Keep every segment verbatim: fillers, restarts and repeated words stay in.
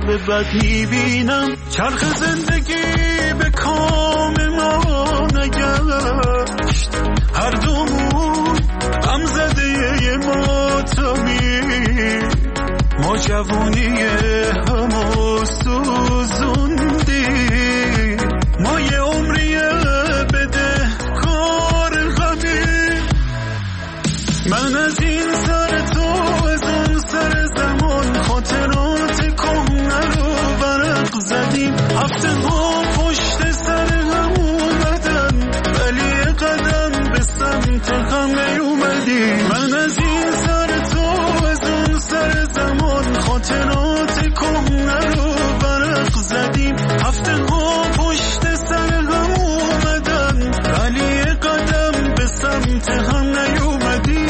به بد میبینم چرخ زندگی به کام ما نگشت هر دومون غم زده ماتمی ما جوونی همو سوزوندی ما یه عمری بده کار غمی من از این سر تو از اون سر زمان خاطرات کهنه رو برق زدیم هفته ها پشت سر هم اومدن ولی قدم به سمت هم نیومدی من از این سر تو از اون سر زمان خاطرات کهنه رو برق زدیم هفته ها پشت سر هم اومدن ولی قدم به سمت هم نیومدی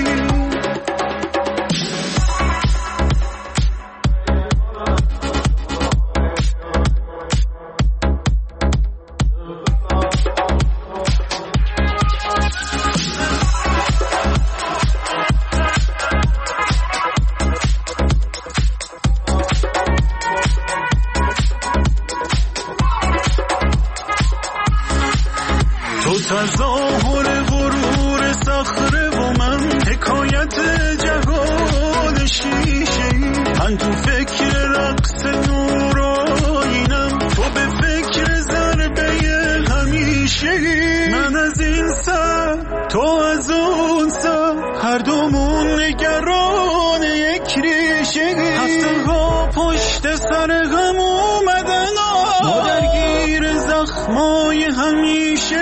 تظاهر غرور صخره و من حکایت جهان شیشه من تو فکر رقص نورانم تو به فکر ضربه همیشه من از این سر تو از اون سر هر دومون نگران یک ریشه هفته ها پشت سر هم اومدن ما درگیر زخمای همیشه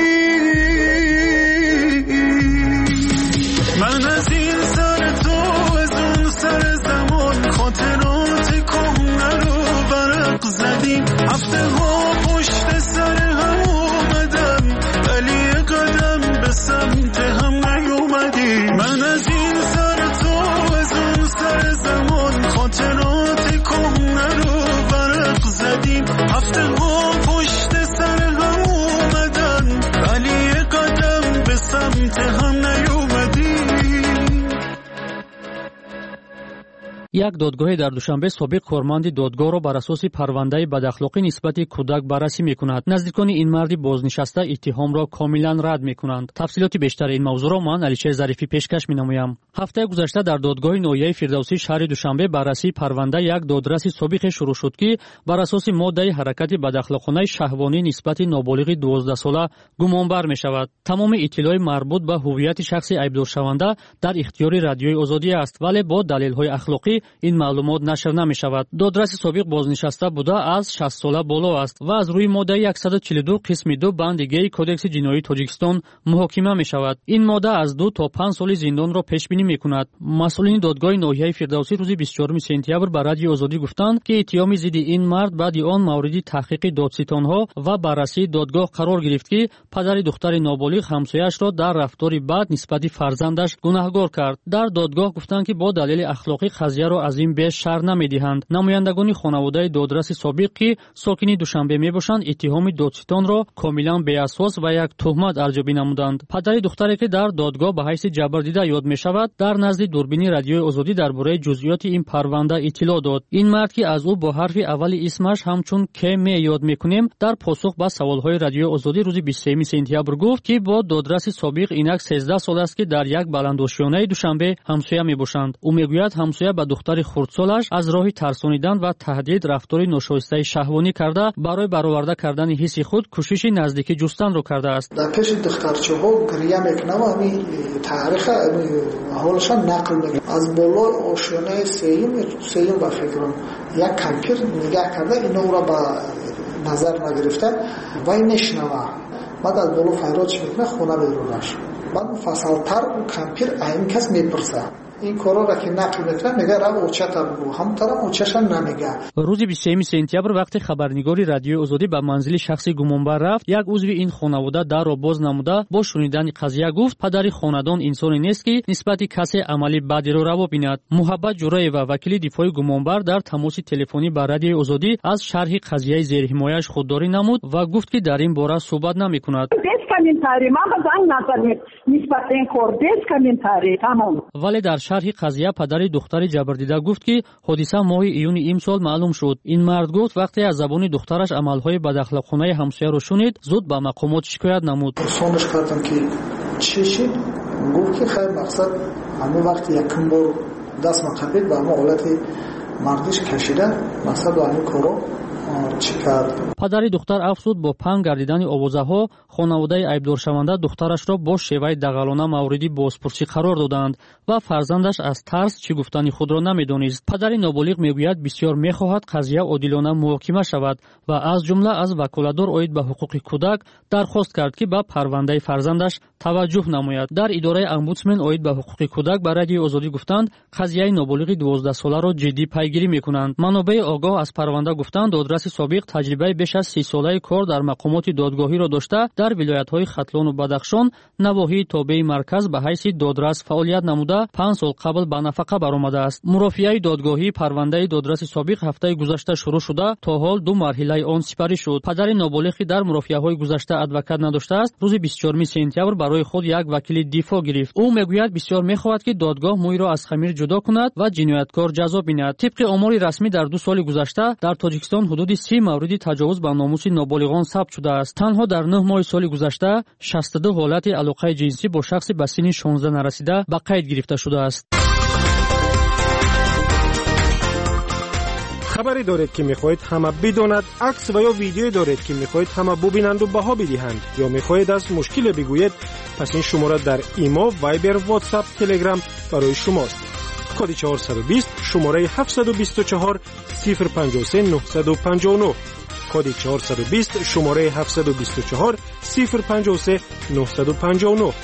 من از این سر تو از اون سر زمان خاطرات کهنه رو برق زدیم هفته ها پشت سر هم اومدن ولی قدم به سمت هم نیومدی من از این سر تو از اون سر زمان خاطرات کهنه رو برق زدیم هفته ها پشت سر هم اومدن ولی قدم به سمت هم نیومدی یک دادگاه در دوشنبه سابق کارمند دادگاه را بر اساس پرونده بداخلاقی نسبت کودک بررسی میکند. نزدیکان این مرد بازنشسته اتهام را کاملا رد میکنند. تفصیلات بیشتر این موضوع را من علیشیر ظریفی پیشکش مینمایم. هفته گذشته در دادگاه ناحیه فردوسی شهر دوشنبه بررسی پرونده یک دادرس سابق شروع شد که بر اساس ماده حرکت بداخلاقانه شهوانی نسبت نابالغ دوازده ساله گمانبر میشود. تمام اطلاعات مربوط به هویت شخص ایبدار شونده در اختیار رادیوی آزادی است ولی با دلیل‌های اخلاقی این معلومات نشر نمی شود. دادرس سابق بازنشسته بوده از شصت ساله بالا است و از روی ماده صد و چهل و دو قسم دو بند دیگه کدکس جنایی تاجیکستان محاکمه می شود. این ماده از دو تا پنج سال زندان را پیش بینی می کند. مسئولین دادگاه ناحیه فردوسی روز بیست و چهارم سپتامبر به رادیو آزادی گفتند که اتهام ضد این مرد بعد آن مورد تحقیق دادستانها و بررسی دادگاه قرار گرفت که پدر دختر نابالغ همسایه‌اش را در رفتاری بد نسبت فرزندش گناهکار کرد. در دادگاه گفتند که با دلیل اخلاقی قضیه را از این بیش شرح نمیدهند. نمایندگان خانواده دادرس سابق که ساکن دوشنبه میباشند اتهام دادستان را کاملا بی اساس و یک تهمت ارزیابی نمودند. پدر دختری که در دادگاه به حیث جبردیده یاد می شود در نزد دوربین رادیوی آزادی درباره جزئیات این پرونده اطلاع داد. این مرد که از او با حرف اول اسمش همچون که می یاد میکنیم در پاسخ به سوالهای رادیوی آزادی روز بیست و سوم سپتامبر گفت که با دادرس سابق اینک سیزده سال است که در یک بلندآشیانه دوشنبه همسایه میباشند. او میگوید همسایه به دختر خردسالش از راه ترسانیدن و تهدید رفتار ناشایسته شهوانی کرده برای برآورده کردن حس خود کوشش نزدیکی جستن را کرده است. در پیش دخترچه‌ها گریه میکنم و همین تاریخ حالشان نقل میکنم. از بالای آشیانه سیوم سیوم با فکرم یک کمپیر نگاه کرده اینا را با نظر نگرفته وای نشنوه بعد از بالا فریادش میکنه خونه بیرونش بعد مفصل‌تر اون کمپیر این کس میپرسه این کارا را که نقل میکنه میگه رو اوچتا بگو هم طرف اوچش نمیگه. روز بیست و سوم سپتامبر وقتی خبرنگاری رادیوی آزادی به منزل شخصی گمانبر رفت یک عضو این خانواده در را باز نموده با شنیدن قضیه گفت پدر خاندان انسانی نیست که نسبت کسی عملی بدی را روا بیند. محبت جورایو وکیل دفاع گمانبر در تماس تلفنی با رادیوی آزادی از شرح قضیه زیر حمایه‌اش خودداری نمود و گفت که در این باره صحبت نمیکند. ولی در شرح قضیه پدر دختر جبردیده گفت که حادثه ماه ایون امسال معلوم شد. این مرد گفت وقتی از زبان دخترش عملهای بداخلاقانه همسایه را شنید زود به مقامات شکایت نمود. سوالش کردم که چی شد؟ گفت که خیر مقصد همه وقتی یکم بار دست مقبل به همه حالت مردش کشیده مقصد به همه کارو چی کرد. پدر دختر افزود با پنگ گردیدن آوازه ها خانواده ایبدار شونده دخترش را با شیوه دغلانه موردی بازپرسی قرار دادند و فرزندش از ترس چی گفتنی خود را نمیدانست. پدر نابالغ میگوید بسیار میخواهد قضیه عادلانه محاکمه شود و از جمله از وکالتدار عاید به حقوق کودک درخواست کرد که به پرونده فرزندش توجه نماید. در اداره امبودسمن عاید به حقوق کودک به رادیو آزادی گفتند قضیه نابالغ دوازده ساله را جدی پیگیری میکنند. منابع آگاه از پرونده گفتند دادرس سابق تجربه بیش از سی ساله کار در مقامات دادگاهی را داشته در ولایت‌های ختلان و بدخشان نواحی تابع مرکز به حیث دادرس فعالیت نموده پنج سال قبل به نفقه برآمده است. مرافعه دادگاهی پرونده دادرس سابق هفته گذشته شروع شده تا حال دو مرحله آن سپری شد. پدر نابالغی در مرافعه‌های گذشته ادوکات نداشته است. روز بیست و چهارم سپتامبر برای خود یک وکیل دفاع گرفت. او میگوید بسیار می‌خواهد که دادگاه موی را از خمیر جدا کند و جنایتکار جزا بیند. طبق آمار رسمی در دو سال گذشته در تاجیکستان حدود سی مورد تجاوز به ناموس نابالغان ثبت شده است. تنها در نه ماه سال گذشته شصت و دو حالت علاقه جنسی با شخص به سن شانزده نرسیده به قید گرفته شده است. خبری دارید که میخواهید همه بداند، عکس و یا ویدیو دارید که میخواهید همه ببینند و بها بدهند یا میخواهید از مشکل بگویید، پس این شماره در ایما، وایبر، واتساپ، تلگرام برای شماست. کد چهارصد و بیست شماره هفتصد و بیست و چهار صفر پنجاه و سه نهصد و پنجاه و نه. کد چهارصد و بیست شماره هفتصد و بیست و چهار صفر پنجاه و سه نهصد و پنجاه و نه.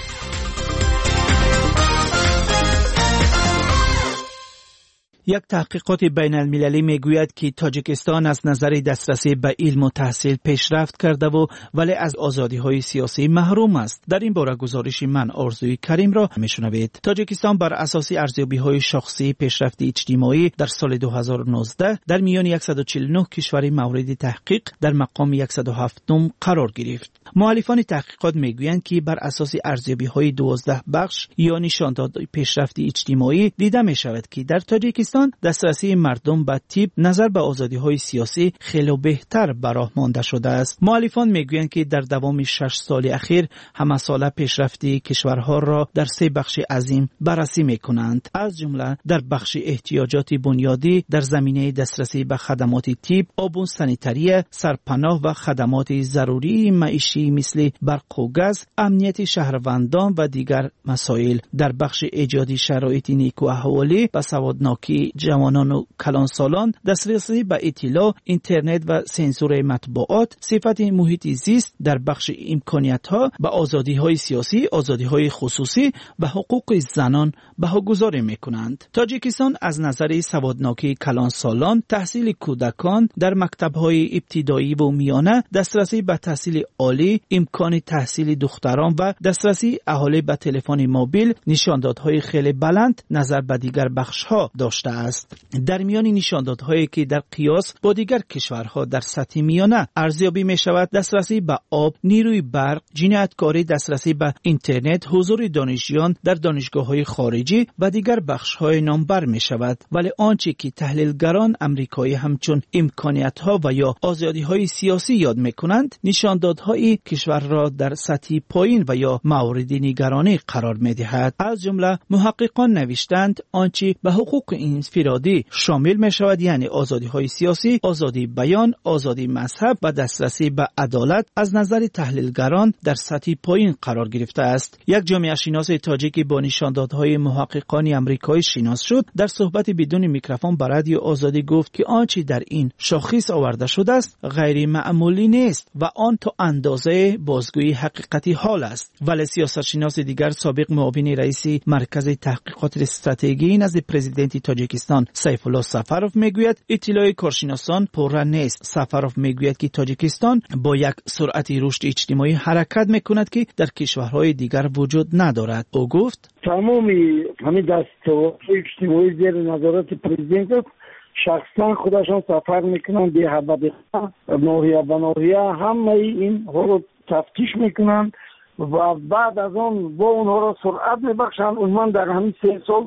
یک تحقیقات بین المللی میگوید که تاجیکستان از نظر دسترسی به علم و تحصیل پیشرفت کرده و ولی از آزادی های سیاسی محروم است. در این باره گزارش من آرزوی کریم را میشنوید. تاجیکستان بر اساس ارزیابی های شخصی پیشرفت اجتماعی در سال دو هزار و نوزده در میان صد و چهل و نه کشور مورد تحقیق در مقام صد و هفت قرار گرفت. مؤلفان تحقیقات میگویند که بر اساس ارزیابی های دوازده بخش یا نشانداد پیشرفت اجتماعی دیده می شود که در تاجیکستان دسترسی مردم به طب نظر به آزادی های سیاسی خیلی بهتر به راه مانده شده است. مؤلفان میگویند که در دوام شش سال اخیر همه ساله پیشرفتی کشورها را در سه بخش عظیم بررسی میکنند، از جمله در بخش احتیاجات بنیادی در زمینه دسترسی به خدمات طب، آب و سانیتری، سرپناه و خدمات ضروری معیشی مثل برق و گاز، امنیت شهروندان و دیگر مسائل. در بخش ایجاد شرایط نیک و احوالی و سوادناکی جوانان و کلانسالان، دسترسی به اطلاع، اینترنت و سنسور مطبوعات، صفت محیط زیست. در بخش امکانیت‌ها به آزادی‌های سیاسی، آزادی‌های خصوصی و حقوق زنان بهاگذاری می‌کنند. تاجیکستان از نظر سوادناکی کلانسالان، تحصیل کودکان در مکتب‌های ابتدایی و میانه، دسترسی به تحصیل عالی، امکان تحصیل دختران و دسترسی اهالی به تلفن موبیل نشاندادهای خیلی بلند نظر به دیگر بخش‌ها داشته است. در میان نشاندادهایی که در قیاس با دیگر کشورها در سطح میانه ارزیابی می شود، دسترسی به آب، نیروی برق، جنایتکاری، دسترسی به اینترنت، حضور دانشجویان در دانشگاه‌های خارجی و دیگر بخش‌های نامبر می شود. ولی آنچه که تحلیلگران امریکایی همچون امکانیت‌ها و یا آزادی‌های سیاسی یاد می‌کنند، نشاندادهای کشور را در سطح پایین و یا مورد نگرانی قرار می‌دهد. از جمله محققان نوشتند آنچه به حقوق انفرادی شامل می شود، یعنی آزادی های سیاسی، آزادی بیان، آزادی مذهب و دسترسی به عدالت، از نظر تحلیلگران در سطح پایین قرار گرفته است. یک جامعه شناس تاجیکی با نشاندادهای محققان امریکایی شناس شد در صحبت بدون میکروفون با رادیو آزادی گفت که آنچه در این شاخص آورده شده است غیر معمولی نیست و آن تا اندازه بازگویی حقیقتی حال است. ولی سیاستشناس دیگر سابق معاون رئیس مرکز تحقیقات استراتژی نزد پرزیدنت تاجیکستان سیف الله سفروف میگوید اطلاع کارشناسان پررنگ نیست. سفروف میگوید که تاجیکستان با یک سرعت رشد اجتماعی حرکت میکند که در کشورهای دیگر وجود ندارد. او گفت تمامی همین دستاورد اجتماعی زیر نظارت پرزیدنت شخصا خودشان سفر میکنن به هبه ناحیه به ناحیه، همه این ها رو تفتیش میکنن و بعد از اون با اونها را سرعت میبخشن. من در همین سه سال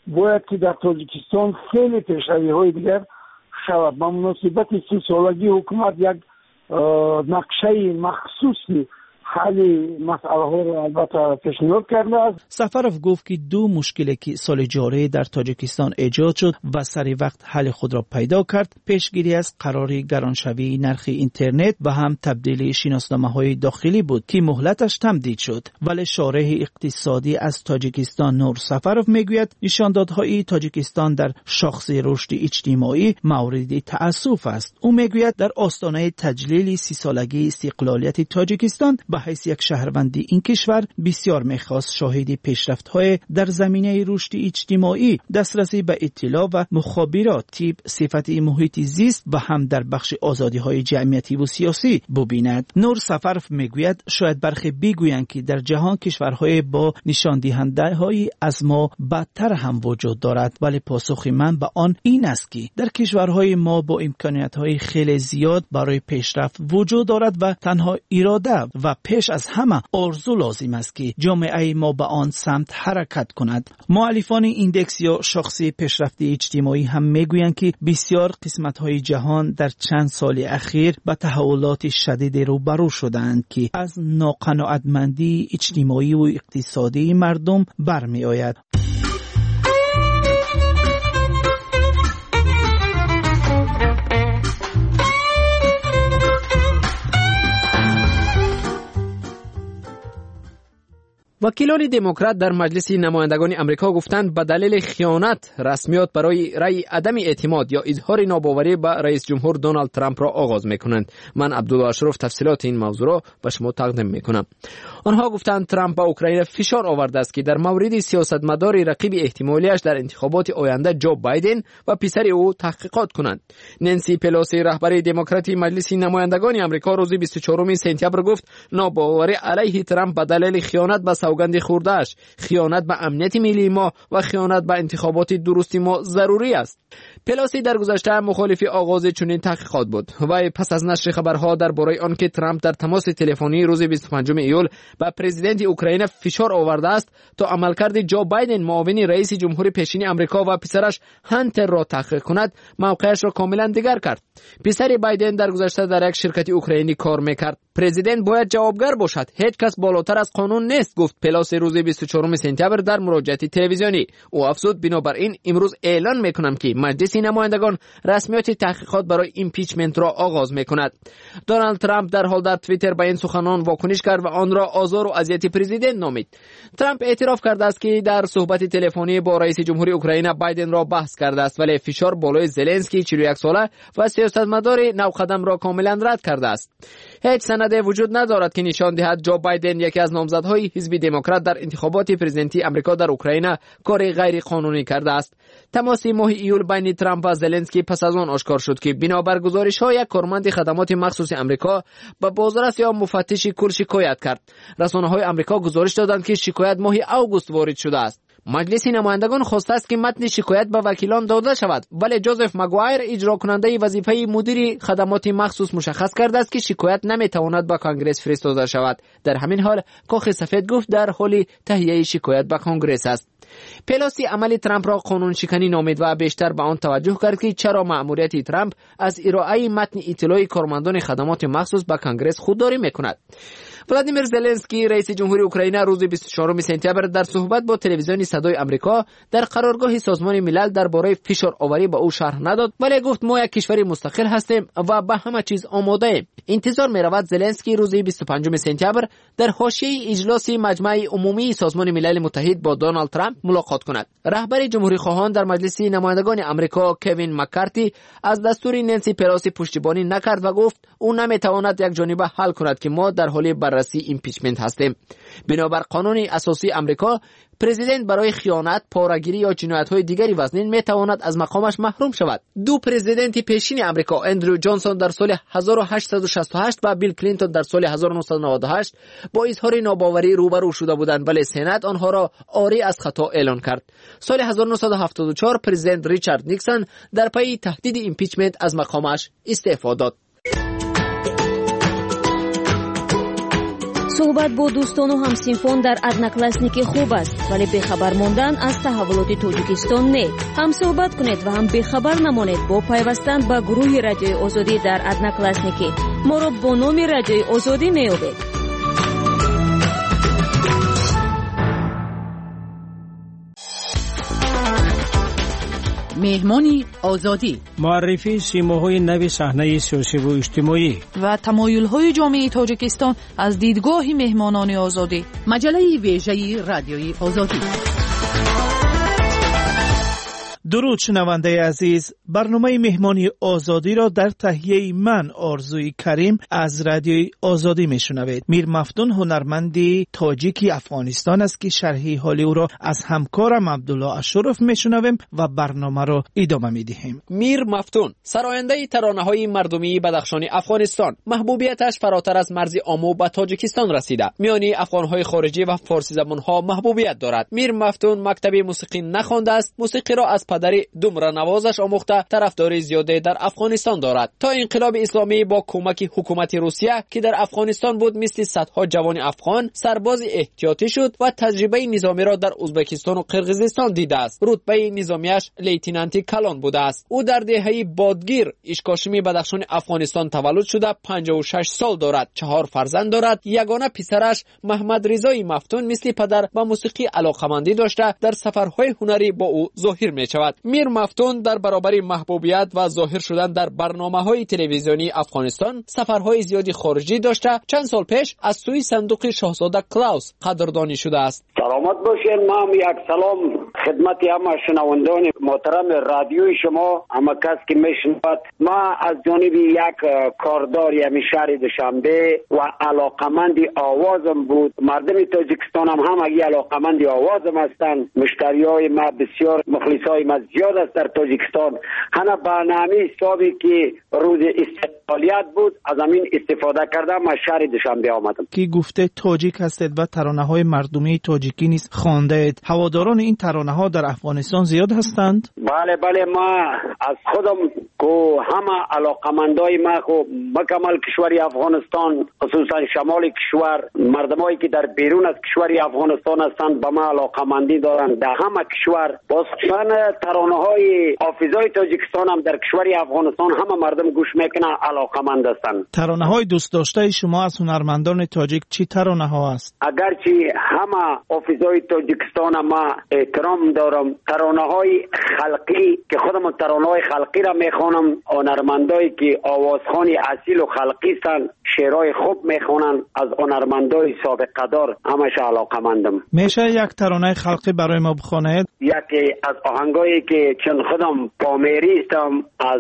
باید که در تاجیکستان خیلی پیشروی های دیگر شود. با مناسبت سی سالگی حکومت یک نقشه مخصوصی حل مسئله ها را البته پیشنهاد کرده است. سفروف گفت که دو مشکلی که سال جاری در تاجیکستان ایجاد شد و سری وقت حل خود را پیدا کرد، پیشگیری از قرار گرانشوی نرخ اینترنت و هم تبدیل شناسنامه‌های داخلی بود که مهلتش تمدید شد. ولی شارح اقتصادی از تاجیکستان نور سفروف میگوید نشاندادهای تاجیکستان در شاخص رشد اجتماعی مورد تأسف است. او میگوید در آستانه تجلیل سی سالگی استقلالیت تاجیکستان به حیث یک شهروند این کشور بسیار میخواست شاهد پیشرفت‌های در زمینه رشد اجتماعی، دسترسی به اطلاع و مخابرات، طب، صفت محیط زیست و هم در بخش آزادی‌های جمعیتی و سیاسی ببیند. نور سفروف میگوید شاید برخی بگویند که در جهان کشورهای با نشان دهنده‌های از ما بدتر هم وجود دارد، ولی پاسخ من به آن این است که در کشورهای ما با امکانیت‌های خیلی زیاد برای پیشرفت وجود دارد و تنها اراده و پیش از همه آرزو لازم است که جامعه ما به آن سمت حرکت کند. مؤلفان ایندکس یا شاخص پیشرفت اجتماعی هم میگویند که بسیار قسمت‌های جهان در چند سال اخیر به تحولات شدید روبرو شدند که از ناقناعتمندی اجتماعی و اقتصادی مردم برمی آید. وکیلان دموکرات در مجلس نمایندگان آمریکا گفتند به دلیل خیانت رسمیات برای رأی عدم اعتماد یا اظهار ناباوری به رئیس جمهور دونالد ترامپ را آغاز میکنند. من عبدالله اشرف تفصیلات این موضوع را به شما تقدیم میکنم. آنها گفتند ترامپ به اوکراین فشار آورده است که در مورد سیاستمدار رقیب احتمالیش در انتخابات آینده جو بایدن و پسر او تحقیقات کنند. نانسی پلوسی رهبر دموکراتی مجلس نمایندگان آمریکا روز بیست و چهارم سپتامبر گفت ناباوری علیه ترامپ به دلیل خیانت به سوگند خورده‌اش، خیانت به امنیت ملی ما و خیانت به انتخابات درست ما ضروری است. پلوسی در گذشته مخالف آغاز چنین تحقیقات بود و پس از نشر خبرها درباره آنکه ترامپ در تماس تلفنی روز بیست و پنجم ایول به پرزیدنت اوکراین فشار آورده است تا عملکرد جو بایدن معاون رئیس جمهور پیشین آمریکا و پسرش هانتر را تحقیق کند، موقعش را کاملا دیگر کرد. پسر بایدن در گذشته در یک شرکت اوکراینی کار میکرد. پرزیدنت باید جوابگر باشد، هیچ کس بالاتر از قانون نیست، گفت پلوسی روز بیست و چهارم سپتامبر در مراجعه تلویزیونی. او افزود بنابراین امروز اعلان میکنم که مجلس نمایندگان رسمیات تحقیقات برای ایمپیچمنت را آغاز میکند. دونالد ترامپ در حال در توییتر به این سخنان واکنش کرد و آن را آزار و اذیت پرزیدنت نامید. ترامپ اعتراف کرده است که در صحبت تلفنی با رئیس جمهور اوکراین بایدن را بحث کرده است، ولی فشار بالای زلنسکی چهل و یک ساله و سیاستمدار نوقدم را کاملا رد کرده است. هیچ سندی وجود ندارد که نشان دهد جو بایدن یکی از نامزدهای حزب دموکرات در انتخابات پرزیدنتی آمریکا در اوکراین کار غیر قانونی کرده است. تماس ماه ایول بین ترامپ و زلنسکی پس از آن آشکار شد که بنابر گزارش‌های یک کارمند خدمات مخصوص آمریکا به بازرس یا مفتش کل شکایت کرد. رسانه‌های آمریکا گزارش دادند که شکایت ماه اوگوست وارد شده است. مجلس نمایندگان خواسته است که متن شکایت به وکیلان داده شود، ولی جوزف مگوایر اجرا کننده وظیفه مدیر خدمات مخصوص مشخص کرده است که شکایت نمیتواند به کانگرس فرستاده شود. در همین حال کاخ سفید گفت در حال تهیه شکایت به کانگرس است. پلوسی عمل ترامپ را قانون شکنی نامید و بیشتر به آن توجه کرد که چرا مأموریت ترامپ از ارائه متن اطلاع کارمندان خدمات مخصوص به کانگرس خودداری میکند. ولادیمیر زلنسکی رئیس جمهور اوکراین روز بیست و چهارم سپتامبر در صحبت با تلویزیون صدای آمریکا در قرارگاه سازمان ملل درباره فشار آوری به او شرح نداد، ولی گفت ما یک کشور مستقل هستیم و به همه چیز آماده ایم. انتظار می رود زلنسکی روز بیست و پنجم سپتامبر در حاشیه اجلاس مجمع عمومی سازمان ملل متحد با دونالد ترامپ ملاقات کند. رهبر جمهوری خواهان در مجلس نمایندگان آمریکا کوین مکارتی از دستور نانسی پلوسی پشتیبانی نکرد و گفت او نمیتواند یک جانبه حل کند که ما در حال بررسی ایمپیچمنت هستیم. بنابر قانون اساسی آمریکا پرزیدنت برای خیانت، پاره‌گیری یا جنایت‌های دیگری وزنین میتواند از مقامش محروم شود. دو پرزیدنت پیشین آمریکا، اندرو جانسون در سال هزار و هشتصد و شصت و هشت و بیل کلینتون در سال هزار و نهصد و نود و هشت با اظهار ناباوری روبرو شده بودند، ولی سنا آنها را عاری از خطا اعلان کرد. سال هزار و نهصد و هفتاد و چهار پرزیدنت ریچارد نیکسون در پی تهدید ایمپیچمنت از مقامش استعفا داد. صحبت با دوستان و همسینفان در ادناکلاسنیک خوب است، ولی بخبر ماندن از تحولات تاجیکستان نه. هم صحبت کنید و هم بخبر نمانید با پیوستن به گروه رادیوی آزادی در ادناکلاسنیک. ما را با نام رادیوی آزادی میابید. مهمانی آزادی، معرفی سیماهای نو صحنه سیاسی و اجتماعی و تمایل‌های جامعه تاجیکستان از دیدگاه مهمانان آزادی. مجله ویژه رادیوی آزادی. درود شنونده عزیز، برنامه مهمانی آزادی را در تهیه من آرزوی کریم از رادیوی آزادی میشنوید. میر مفتون هنرمندی تاجیکی افغانستان است که شرح حال او را از همکارم عبدالله اشرف میشنویم و برنامه را ادامه میدهیم. میر مفتون سراینده ترانه‌های مردمی بدخشان افغانستان، محبوبیتش فراتر از مرز آمو به تاجیکستان رسیده. میانی افغان‌های خارجی و فارسی زبان‌ها محبوبیت دارد. میر مفتون مکتب موسیقی نخوانده است، موسیقی را از پدر دومره نوازش آموخته طرفداری زیاده در افغانستان دارد. تا انقلاب اسلامی با کمک حکومت روسیه که در افغانستان بود، مثل صدها جوان افغان سرباز احتیاطی شد و تجربه نظامی را در ازبکستان و قرقیزستان دیده است. رتبه نظامیش لیتنانتی کلان بوده است. او در دهه بادگیر اشکاشمی بدخشان افغانستان تولد شده، پنجاه و شش سال دارد، چهار فرزند دارد. یگانه پسرش محمد رضای مفتون مثل پدر به موسیقی علاقه‌مندی داشته، در سفرهای هنری با او ظاهر می‌شود. میر مفتون در برابر محبوبیت و ظاهر شدن در برنامه‌های تلویزیونی افغانستان سفرهای زیادی خارجی داشته. چند سال پیش از سوی صندوق شاهزاده کلاوس قدردانی شده است. سلامت باشین. ما هم یک سلام خدمت همه شنوندگان محترم رادیوی شما، همه کس که میشنود. ما از جانب یک کارداری همین شهر دوشنبه و علاقمند آوازم بود. مردم تاجیکستان هم همگی علاقمند آوازم هستند. مشتریای ما بسیار، مخلصای ما زیاد است در تاجیکستان. هنه برنامه حسابی که روز استقلالیت بود از همین استفاده کردم. ما شهر دوشنبه آمدم. کی گفته تاجیک هستید و ترانه های مردمی تاجیکی نیز خوانده اید. هواداران این ترانه ها در افغانستان زیاد هستند؟ بله بله، ما از خودم کو همه علاقمندای ما کو مکمل کشوری افغانستان، خصوصا شمال کشور، مردمایی که در بیرون از کشوری افغانستان هستند به ما علاقمندی دارند. در همه کشور بازخوان ترانه های حافظای تاجیکستان هم در کشوری افغانستان همه مردم گوش میکنن، علاقمند هستند. ترانه های دوست داشته شما از هنرمندان تاجیک چی ترانه ها است؟ اگرچه همه حافظای تاجیکستان ما احترام دارم، ترانه های خلقی که خودم ترانه های خلقی را میخوانم، هنرمندایی که آوازخوانی اصیل و خلقی هستند شعرهای خوب میخوانند، از هنرمندای سابقه دار همش علاقمندم. میشه یک ترانه خلقی برای ما بخوانید؟ یکی از آهنگایی که چون خودم پامیری هستم، از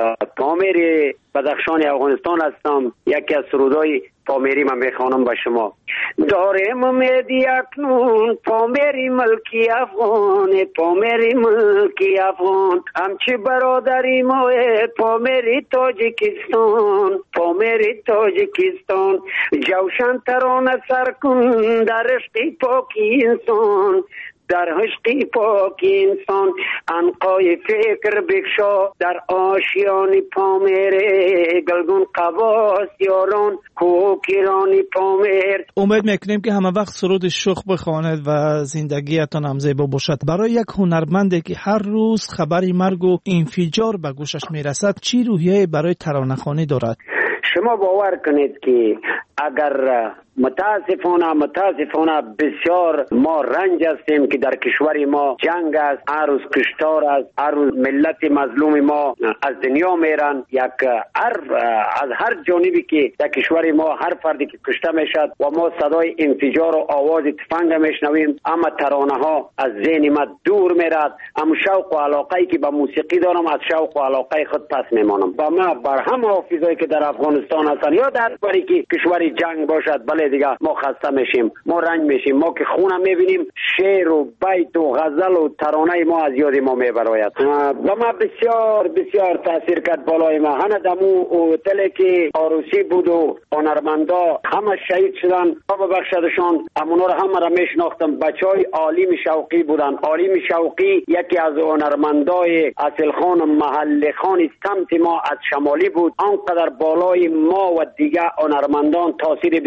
پامیر بدخشان افغانستان هستم، یکی از سرودای پامیری من میخوانم با شما. دارم امیدی اکنون پامیری ملکی افغان، پامیری ملکی افغان، همچی برادری ما پامیری تاجیکستان، پامیری تاجیکستان، جوشن ترانه سر کن در عشق پاکی انسان، در عشق پاک انسان، عنقای فکر بکشا در آشیان پامیره، گلگون قواس یاران کوکیران پامیر. امید میکنیم که همه وقت سرود شوخ بخواند و زندگیتان هم زیبا باشد. برای یک هنرمندی که هر روز خبری مرگ و انفجار به گوشش میرسد چی روحیه برای ترانه‌خوانی دارد؟ شما باور کنید که اگر متاسفانه متاسفانه بسیار ما رنج هستیم که در کشور ما جنگ است، هر روز کشتار است، هر روز ملت مظلوم ما از دنیا میرن. یک هر از هر جانبی که در کشور ما هر فردی که کشته میشد و ما صدای انفجار و آواز تفنگ میشنویم، اما ترانه ها از ذهن ما دور میرد. اما شوق و علاقه‌ای که به موسیقی دارم از شوق و علاقه خود پس میمانم. با ما بر همه حافظایی که در افغانستان هستن یا در بری که کشوری جنگ باشد، بله دیگه ما خسته میشیم، ما رنج میشیم. ما که خونم میبینیم شعر و بیت و غزل و ترانه ما از یاد ما میبراید. با ما بسیار بسیار تاثیر کرد بالای ما. هنه دمو هتلی که عروسی بود و هنرمندا همه شهید شدن، خدا ببخشدشان. امونا رو همه را میشناختم. بچهای عالم شوقی بودن. عالم شوقی یکی از هنرمندای اصل خان محل خان سمت ما از شمالی بود. آنقدر بالای ما و دیگه هنرمندان تاثیر بسیار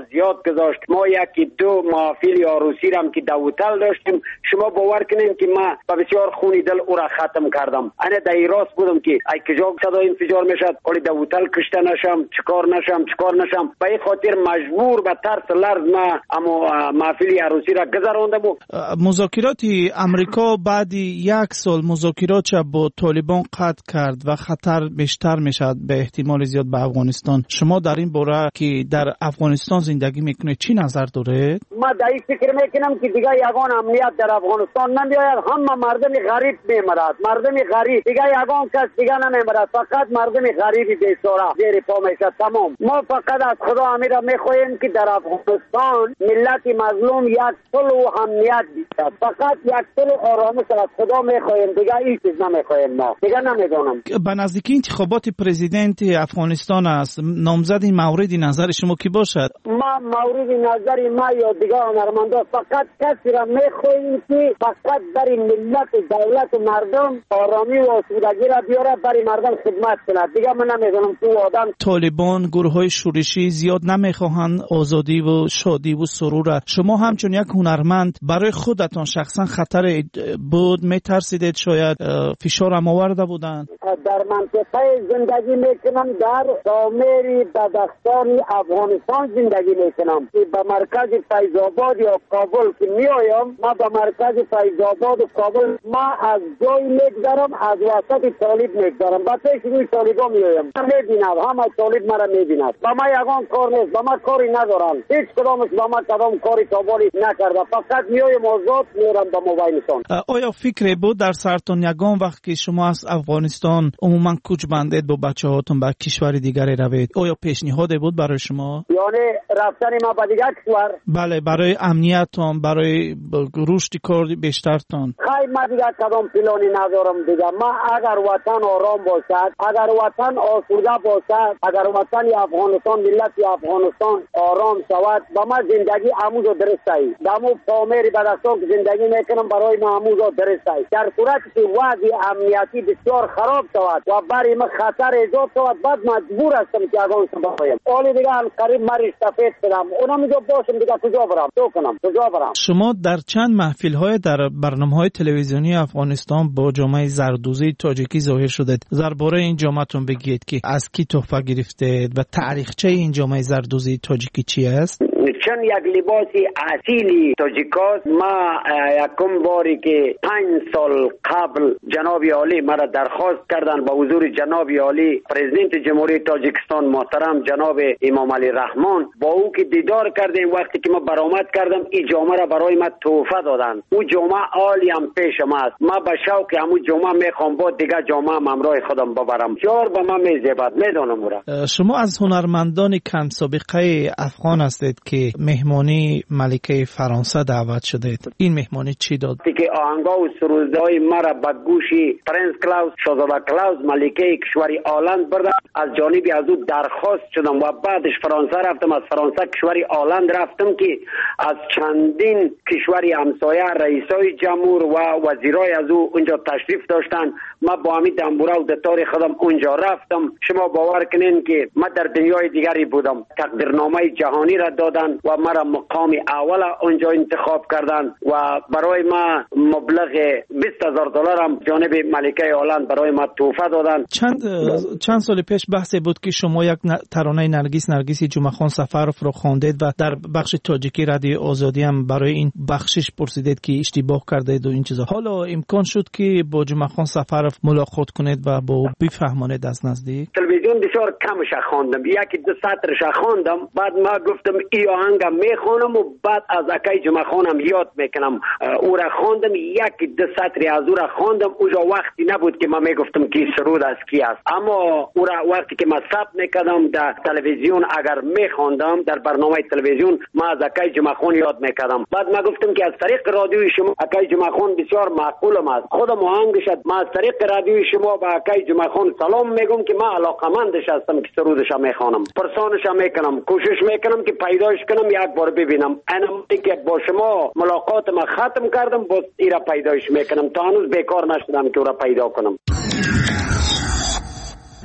زیاد گذاشت. ما یکی دو محافل یا روسی هم که دوتل داشتیم، شما باور کنین که ما با بسیار خونی دل او را ختم کردم. انا در راست بودم که ای کجا صدای انفجار میشد ولی دوتل کشته نشم، چیکار نشم چیکار نشم. به این خاطر مجبور به ترس لرز ما اما محافل عروسی را گذراندم. مذاکرات امریکا بعد یک سال مذاکرات با طالبان قطع کرد و خطر بیشتر میشد به احتمال زیاد به افغانستان. شما در این باره که در افغانستان زندگی میکنه چی نظر داره؟ ما در این فکر میکنم که دیگه یگان امنیت در افغانستان نمیآید. همه مردم غریب میمرد، مردم غریب دیگه یگان کس دیگه نمیمرد، فقط مردم غریبی بیچاره زیر پا میشه. تمام. ما فقط از خدا امیرا میخواهیم که در افغانستان ملت مظلوم یک صلح و امنیت بیشتر، فقط یک صلح و آرامش از خدا میخواهیم، دیگه هیچ چیز نمیخواهیم. ما دیگه نمیدونم. به نزدیکی انتخابات پرزیدنت افغانستان است، نامزد مورد نظر شما کی باشد؟ ما مورد نظر ما یا دیگه هنرمندا فقط کسی را میخواهیم که فقط برای ملت دولت مردم آرامی و آسودگی را بیاره، برای مردم خدمت کنه. دیگه من نمیدونم تو آدم طالبان گروه های شورشی زیاد نمیخواهند آزادی و شادی و سرور. شما همچون یک هنرمند برای خودتان شخصا خطر بود میترسیدید؟ شاید فشار هم آورده بودند؟ در منطقه زندگی میکنم، در سامری بدخشان افغانستان زندگی میکنم که به مرکز فیض آباد یا کابل که میایم، ما به مرکز فیض آباد و کابل ما از جای میگذرم، از وسط طالب میگذرم، با پیش روی طالبا میایم. من میبینم همه طالب مرا میبیند. با ما یگان کار نیست، با ما کاری ندارم، هیچ کدامش با ما کدام کاری کابلی نکرده، فقط میایم آزاد میرم به موبایلشان. آیا فکر بود در سرتون یگان وقت که شما از افغانستان عموما کوچ بندید با بچه هاتون به کشور دیگری روید، آیا پیشنهاد بود برای شما؟ یعنی رفتن ما به دیگر کشور؟ بله، برای امنیتتان، برای رشد کار بیشترتان. خیلی ما دیگر کدام پلانی ندارم دیگه. ما اگر وطن آرام باشد، اگر وطن آسوده باشد، اگر وطن افغانستان ملت افغانستان آرام شود، با ما زندگی اموز و درست است. دمو پامیر بدخشان که زندگی میکنم برای ما اموز و درست است. در صورتی که وضع امنیتی بسیار خراب شود و برای ما خطر ایجاد شود، بعد مجبور هستم که افغانستان بخوایم. حالی دیگه قریب مریض سفید شدم، اونا میگه باشم دیگه کجا برم، تو کنم کجا برم. شما در چند محفل های در برنامه‌های تلویزیونی افغانستان با جامعه زردوزی تاجیکی ظاهر شدید. درباره این جامعه‌تون بگید که از کی تحفه گرفتید و تاریخچه این جامعه زردوزی تاجیکی چی است؟ چون یک لباسی اصیلی تاجیکاست. ما یکم باری که پنج سال قبل جناب عالی مرا درخواست کردن با حضور جناب عالی پرزیدنت جمهوری تاجیکستان محترم جناب امام علی رحمان، با او که دیدار کردیم وقتی که ما برآمد کردم این جامعه را برای ما تحفه دادن. او جامعه عالی هم پیش ما است. ما به شوق همو جامعه میخوام با دیگه جامعه همراه خودم ببرم. جار به ما میزبد میدونم را. شما از هنرمندان کم سابقه افغان هستید که مهمانی ملکه فرانسه دعوت شدید. این مهمانی چی داد؟ که آهنگا و سرودهای مرا به گوشی پرنس کلاوس شاهزاده کلاوس ملکه کشوری آلند بردم. از جانب از او درخواست شدم و بعدش فرانسه رفتم. از فرانسه کشوری آلند رفتم که از چندین کشوری همسایه رئیسای جمهور و وزیرای از او اونجا تشریف داشتن. ما با همین دنبوره و دتار خودم اونجا رفتم. شما باور کنین که ما در دنیای دیگری بودم. تقدیرنامه جهانی را دادن و مرا مقام اول اونجا انتخاب کردن و برای ما مبلغ بیست هزار دلار هم جانب ملکه آلند برای ما تحفه دادن. چند چند سال پیش بحثی بود که شما یک ترانه نرگس نرگسی جمعه خان سفرف رو خواندید و در بخش تاجیکی رادیو آزادی هم برای این بخشش پرسیدید که اشتباه کردید و این چیزا. حالا امکان شد که با جمعه خان سفرف ملاقات کنید و با او بفهمانید از نزدیک؟ تلویزیون بسیار کمش خواندم، یکی دو سطرش خواندم، بعد ما گفتم ای آهنگ میخونم و بعد از اکای جمعه خانم یاد میکنم. او را خواندم، یکی دو سطری از او را خواندم. اونجا وقتی نبود که ما میگفتم کی سرود از کی است، اما او را وقتی که ما ثبت میکردم در تلویزیون اگر میخواندم در برنامه تلویزیون ما از اکای جمعه خان یاد میکردم. بعد ما گفتم که از طریق رادیوی شما اکای جمعه خان بسیار معقولم است، خودم آهنگش ما از طریق رادیوی شما با اکای جمعه خان سلام میگم که ما علاقمندش هستم که سرودش میخوانم، پرسانش میکنم، کوشش میکنم که پیداش کنم یک بار ببینم. انا که با شما ملاقات ما ختم کردم باز ایرا پیداش میکنم، تا هنوز بیکار نشدم که او را پیدا کنم.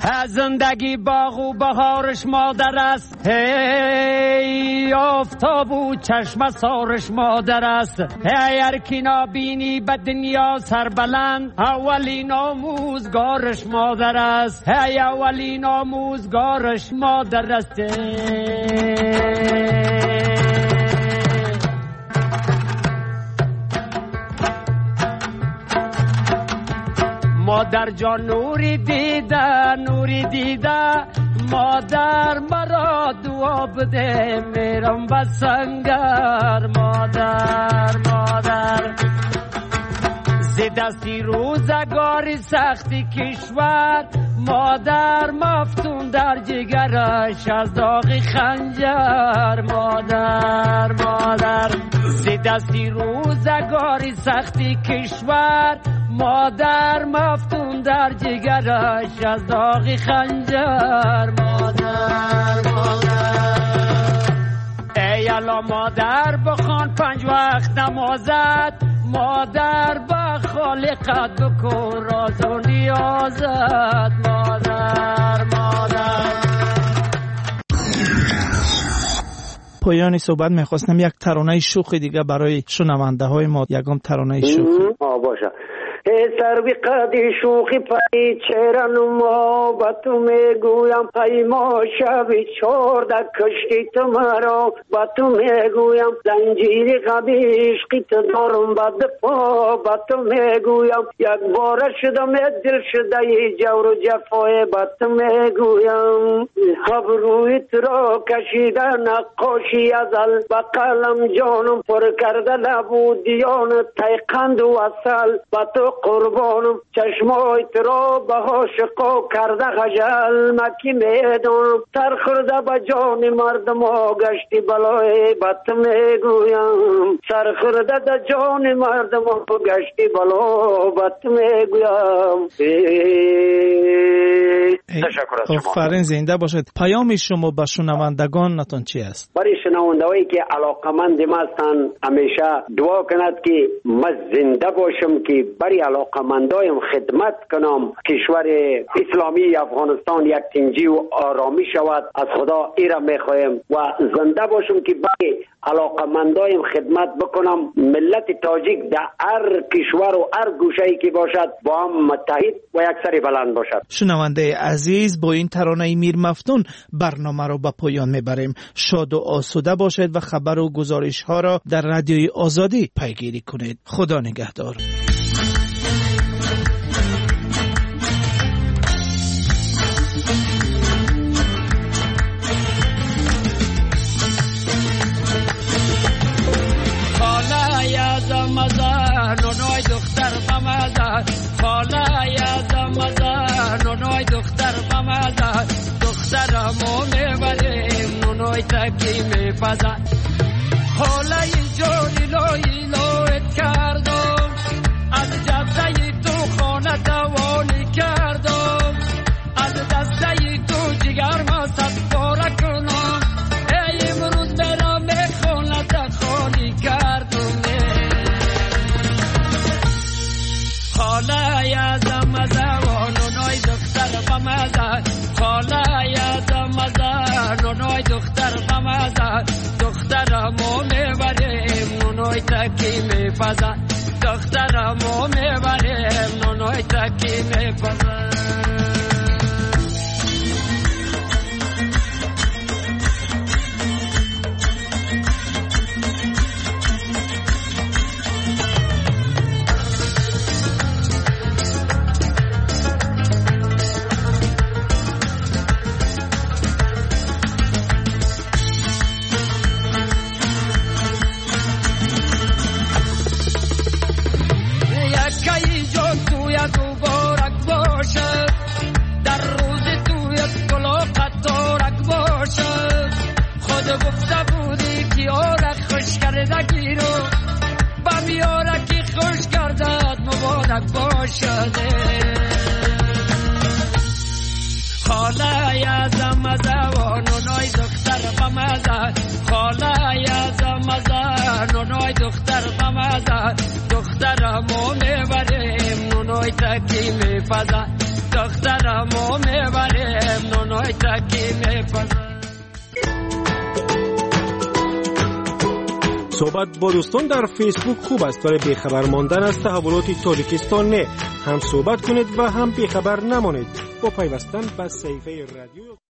زندگی باغ و بهارش مادر است، هی آفتاب و چشم سارش مادر است. هی هر کی نابینی به دنیا سربلند، اولین آموزگارش مادر است. هی اولین آموزگارش مادر است. مادر جان نوری دیده نوری دیده، مادر مرا دعا بده میرم به سنگر. مادر مادر زی دستی روزگاری سختی کشور، مادر مفتون در جگرش از داغ خنجر. مادر مادر زی دستی روزگاری سختی کشور، مادر مفتون در جگرش از داغ خنجر. مادر مادر ای الا مادر بخوان پنج وقت نمازت، مادر با خالقت بکن راز و نیازت. مادر مادر پایان صحبت میخواستم یک ترانه شوخ دیگه برای شنونده های ما، یکم ترانه شوخ. آه باشه. ای سروی قدی شوخی پای چهره نما، با تو میگویم پیما شبی چارده کشتی تو مرا. با تو میگویم زنجیری قبی عشقی تو دارم بد پا. با تو میگویم یک بار شدم دل شده ای جور و جفای. با تو میگویم خب روی تو را کشیده نقاشی ازل، با قلم جانم پر کرده لبو دیان تیقند و اصل. با تو قربانم چشمای ترا به عاشقا کرده خجل. مکی میدانم سر خورده به جان مردم ها گشتی بلای. بط میگویم سر خورده به جان مردم ها گشتی بلا. بط میگویم تشکر از شما. آفرین، زنده باشد. پیام شما به شنوندگان نتون چی است؟ برای شنوندهایی که علاقمند ما هستند همیشه دعا کند که من زنده باشم که برای علاقمندایم خدمت کنم. کشور اسلامی افغانستان یک تنجی و آرامی شود. از خدا ایره میخوایم و زنده باشم که برای علاقمندایم خدمت بکنم. ملت تاجیک در هر کشور و هر گوشه‌ای که باشد با هم متحد و یک سر بلند باشد. شنونده عزیز، با این ترانه میر مفتون برنامه رو به پایان میبریم. شاد و آسوده باشید و خبر و گزارش ها را در رادیوی آزادی پیگیری کنید. خدا نگهدار. نونای دختر بمزد، خاله یزم مزد. نونای دختر بمزد، دخترمو میبریم نونای تکی میپزد. خاله جانی لای لایت کردم، از جبزه تو خانه دوانی کردم. از دسته تو جگر ما صد باره کنم. ای امروز برام میخونه خالی کردم. خاله یزم مزه نونای دختر بمزه. خاله یزم مزه نونای دختر بمزه. دخترمو میبریم نونای تکی میپزه. دخترمو میبریم نونای تکی میپزه. خاله یزم مزه و نونای دختر بمزه. خاله یزم مزه نونای دختر بمزه. دخترمو میبریم نونای تکی میپزه. دخترمو میبریم نونای تکی میپزن. صحبت با دوستان در فیسبوک خوب است ولی بیخبر ماندن از تحولات تاجیکستان نه. هم صحبت کنید و هم بیخبر نمانید. با پیوستن به صفحه رادیو